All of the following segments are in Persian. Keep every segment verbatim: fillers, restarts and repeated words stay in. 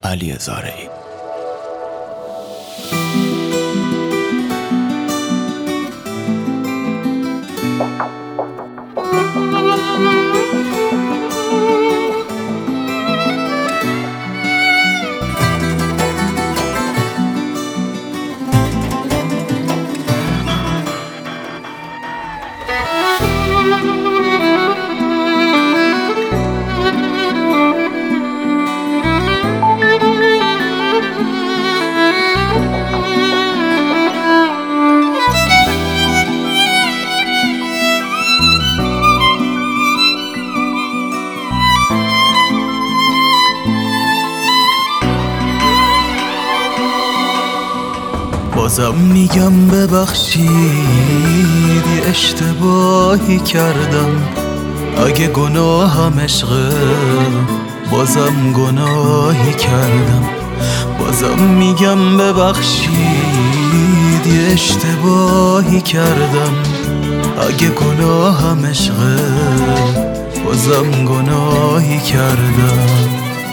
علی زارعی. بازم میگم ببخشید یه اشتباهی کردم، اگه گناهم عشقه بازم گناهی کردم. بازم میگم ببخشید یه اشتباهی کردم، اگه گناهم عشقه بازم گناهی کردم.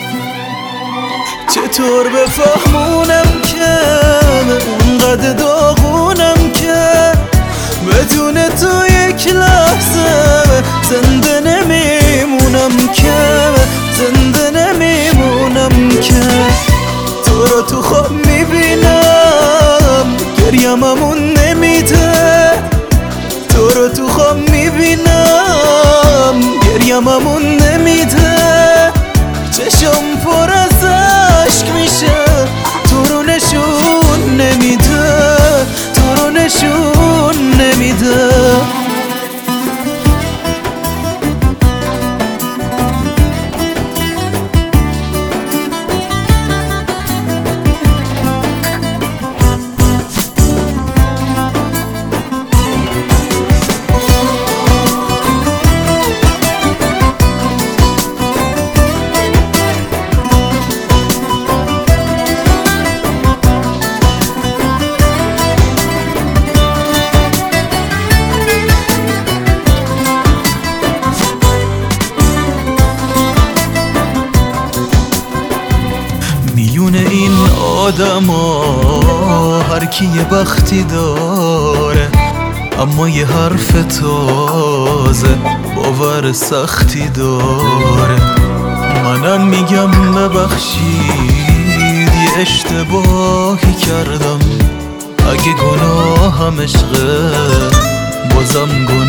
چطور بفهمونم که اونقدر داغونم که بدون تو یک لحظه زنده نمیمونم که زنده نمیمونم که تو رو تو خواب میبینم گریم همون نمیده، تو رو تو خواب میبینم گریم همون نمیده. چشم پر از عشق میشه تو رو نشون نمیده، تو رو نشون نمیده. میون این آدم ها هر کی یه بختی داره، اما یه حرف تازه باور سختی داره. منم میگم ببخشید یه اشتباهی کردم، اگه گناهم عشقه بازم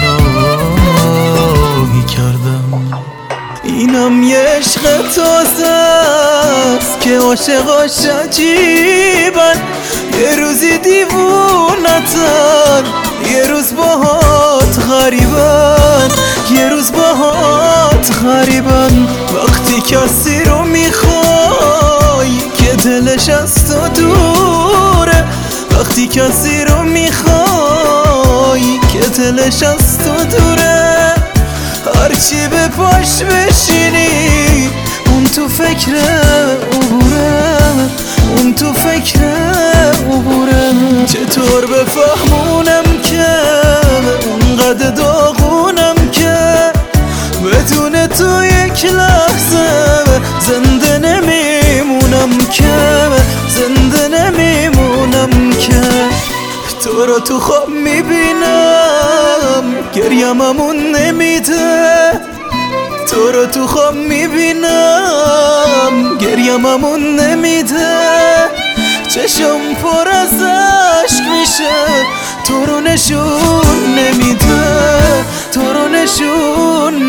گناهی کردم. اینم یه عشق تازه است که عاشقاش عجیبن، یه روزی دیوونتن یه روز باهات غریبن، یه روز باهات غریبن. وقتی کسی رو میخوای که دلش از تو دوره، وقتی کسی رو میخوای که دلش از تو دوره، هرچی به پاش بشینی اون تو فکر عبوره، اون تو فکر عبوره. چطور بفهمونم که اونقدر داغونم که بدون تو یک لحظه زنده نمیمونم که زنده نمیمونم که تو رو تو خواب میبینم گریم همون نمیده، تو رو تو خواب میبینم گریم همون نمیده. چشم پر از عشق میشه تو رو نشون نمیده، تو رو نشون